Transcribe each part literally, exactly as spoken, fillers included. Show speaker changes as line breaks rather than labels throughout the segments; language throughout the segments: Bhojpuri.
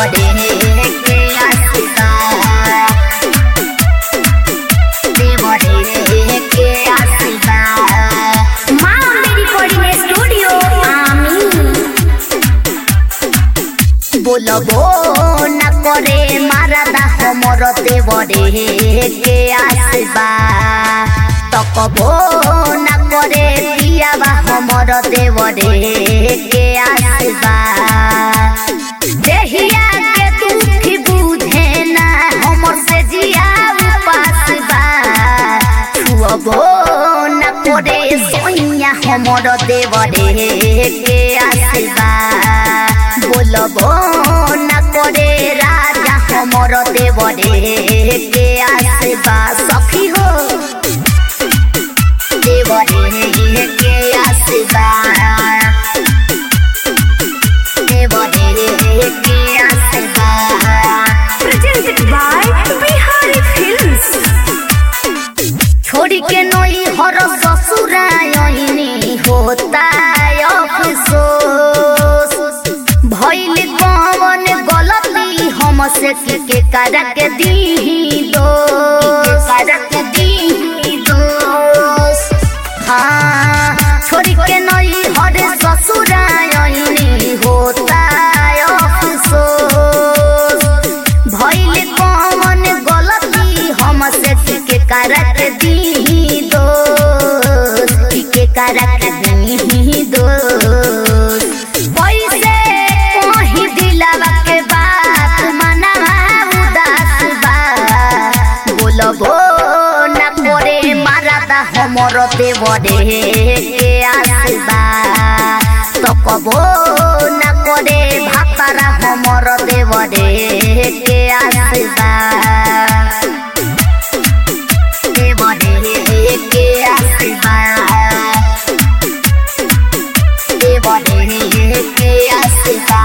देवरे के आसबा देवरे के आसबा माँ मेरी पड़ी स्टूडियो आमी बोलबो न करे मारदा हमर देवरे के आसबा तकबो न करे पियाबा हमर देवरे के आसबा देहिया के दुखी बुझे ना हमर से जिया उपासबा छुअबो न करे सोइया हमर देवरे के आसबा बोलबो न करे राजा हमर देवरे के आसबा सखी हो देवरे के आसबा देवरे के आसबा
presented by Bihari Films।
छोड़ी के नई हर ससुरायनी होता अफसोस भइल कौन गलती हमसे के करा के दी दोस्त करा के दी दोस्त हाँ छोड़ी के नई हर ससुरायनी होता अफसोस भइल कौन गलती हमसे के करा के दी दोस्त के करा के दी दोस्त पैसे कहीं दिलावा के बात मनवा उदास बा बोलबो न करे मारदा हमर देवरे के आसबा तकबो न करे भातारा हमर देवरे के आसबा देवरे के आसबा देवरे के आसबा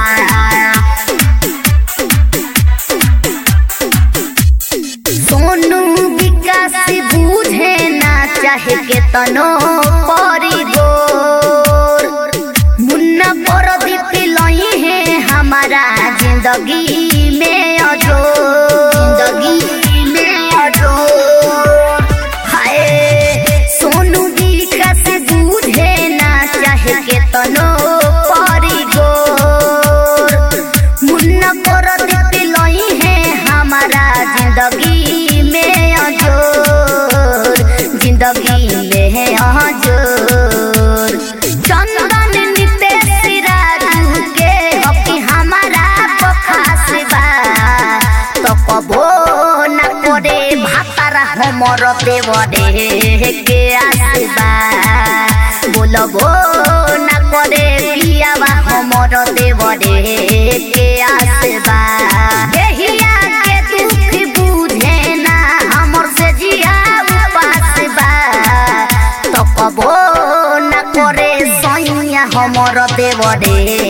सोनू विकास बुझे ना चाहे के तनो परी गोर मुन्ना पर दीप लई है हमारा जिंदगी में अजोर जिंदगी में अजोर हाय सोनू विकास बुझे ना चाहे के तनो परी गोर मुन्ना पर दीप लई है हमारा जिंदगी में अजोर जिंदगी में है अजोर चंदन नितेश राजू के हकी हमारा बखासबा तकबो न करे भातारा हमर देवरे के आसबा बोलबो न करे पियाबा हमर देवरे के आसबा देहिया के दुख बुझे ना हमर से जिया उपासबा तकबो न करे सोइया हमर देवरे